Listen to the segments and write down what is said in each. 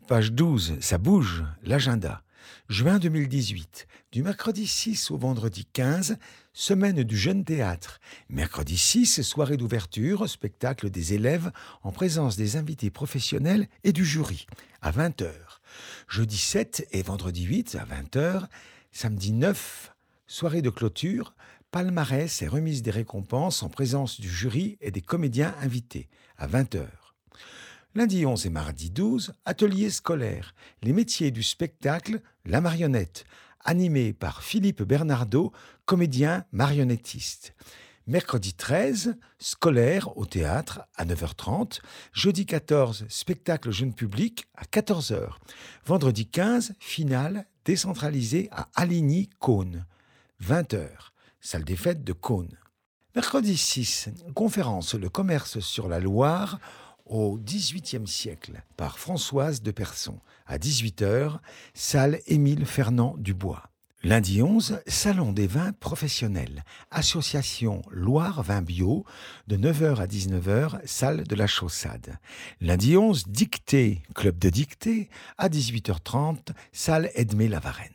Page 12, ça bouge, l'agenda. Juin 2018, du mercredi 6 au vendredi 15, semaine du jeune théâtre. Mercredi 6, soirée d'ouverture, spectacle des élèves en présence des invités professionnels et du jury, à 20h. Jeudi 7 et vendredi 8, à 20h. Samedi 9, soirée de clôture, palmarès et remise des récompenses en présence du jury et des comédiens invités, à 20h. Lundi 11 et mardi 12, atelier scolaire, les métiers du spectacle, la marionnette, animé par Philippe Bernardo, comédien marionnettiste. Mercredi 13, scolaire au théâtre à 9h30. Jeudi 14, spectacle jeune public à 14h. Vendredi 15, finale décentralisée à Aligny-Cône, 20h. Salle des fêtes de Cône. Mercredi 6, conférence Le commerce sur la Loire au XVIIIe siècle par Françoise de Persson, à 18h, salle Émile Fernand Dubois. Lundi 11, salon des vins professionnels, association Loire Vin Bio, de 9h à 19h, salle de la Chaussade. Lundi 11, dictée, club de dictée, à 18h30, salle Edmé Lavarenne.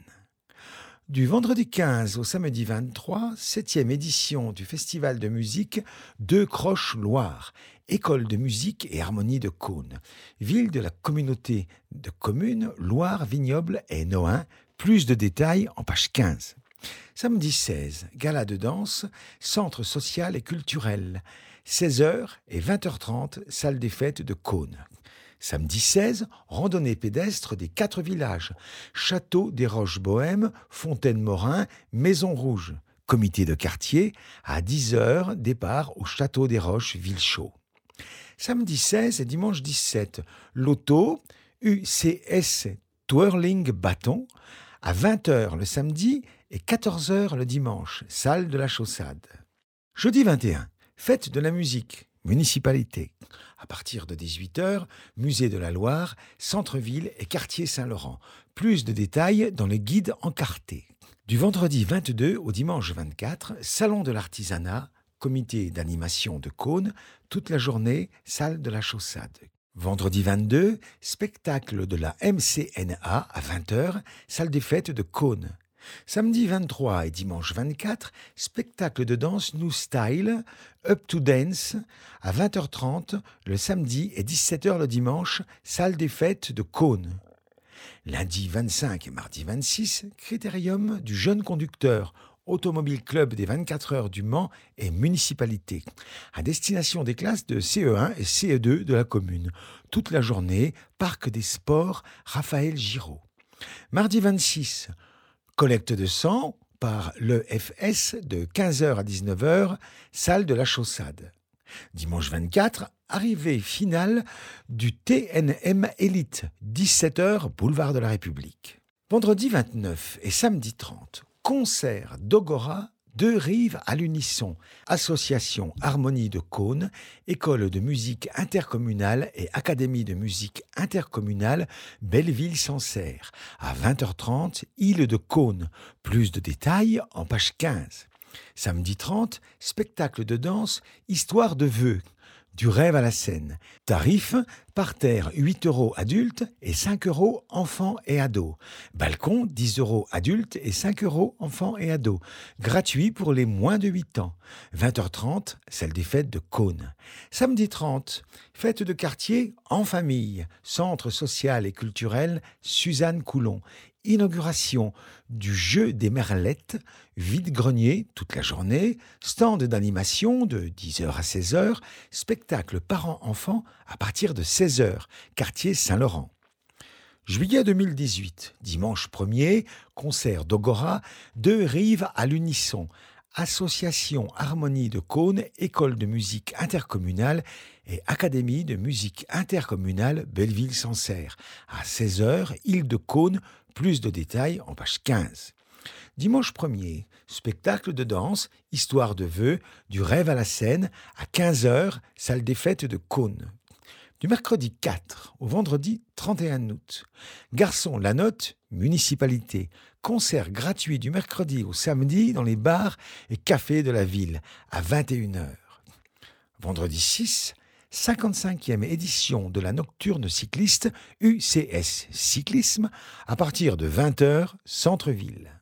Du vendredi 15 au samedi 23, 7e édition du festival de musique Deux Croches Loire, école de musique et harmonie de Cône, ville de la communauté de communes Loire, Vignoble et Nohain. Plus de détails en page 15. Samedi 16, gala de danse, centre social et culturel, 16h et 20h30, salle des fêtes de Cône. Samedi 16, randonnée pédestre des 4 villages, Château des Roches-Bohèmes, Fontaine-Morin, Maison Rouge. Comité de quartier, à 10h, départ au Château des Roches, Villechaux. Samedi 16 et dimanche 17, loto, UCS Twirling Bâton, à 20h le samedi et 14h le dimanche, salle de la Chaussade. Jeudi 21, fête de la musique, municipalité. À partir de 18h, musée de la Loire, centre-ville et quartier Saint-Laurent. Plus de détails dans le guide encarté. Du vendredi 22 au dimanche 24, salon de l'artisanat, comité d'animation de Cône, toute la journée, salle de la Chaussade. Vendredi 22, spectacle de la MCNA à 20h, salle des fêtes de Cône. Samedi 23 et dimanche 24, spectacle de danse New Style, Up to Dance, à 20h30 le samedi et 17h le dimanche, salle des fêtes de Cône. Lundi 25 et mardi 26, critérium du jeune conducteur, Automobile Club des 24 heures du Mans et municipalité, à destination des classes de CE1 et CE2 de la commune. Toute la journée, Parc des Sports, Raphaël Giraud. Mardi 26, collecte de sang par l'EFS de 15h à 19h, salle de la Chaussade. Dimanche 24, arrivée finale du TNM Elite, 17h, boulevard de la République. Vendredi 29 et samedi 30, concert d'Ogora, Deux rives à l'unisson, association Harmonie de Cône, école de musique intercommunale et académie de musique intercommunale Belleville-Sancerre, à 20h30, île de Cône. Plus de détails en page 15. Samedi 30, spectacle de danse, histoire de vœux. Du rêve à la scène. Tarif, parterre 8 € adultes et 5 € enfants et ados. Balcon 10 € adultes et 5 € enfants et ados. Gratuit pour les moins de 8 ans. 20h30, salle des fêtes de Cône. Samedi 30, fête de quartier en famille. Centre social et culturel Suzanne Coulon. Inauguration du jeu des merlettes, vide-grenier toute la journée, stand d'animation de 10h à 16h, spectacle parents-enfants à partir de 16h, quartier Saint-Laurent. Juillet 2018, dimanche 1er, concert d'Ogora, Deux rives à l'unisson, association Harmonie de Cône, école de musique intercommunale et académie de musique intercommunale Belleville-Sancerre, à 16h, île de Cône. Plus de détails en page 15. Dimanche 1er, spectacle de danse, histoire de vœux, du rêve à la scène, à 15h, salle des fêtes de Cône. Du mercredi 4 au vendredi 31 août. Garçon La Note, municipalité. Concert gratuit du mercredi au samedi dans les bars et cafés de la ville, à 21h. Vendredi 6, 55e édition de la Nocturne cycliste UCS Cyclisme à partir de 20h, centre-ville.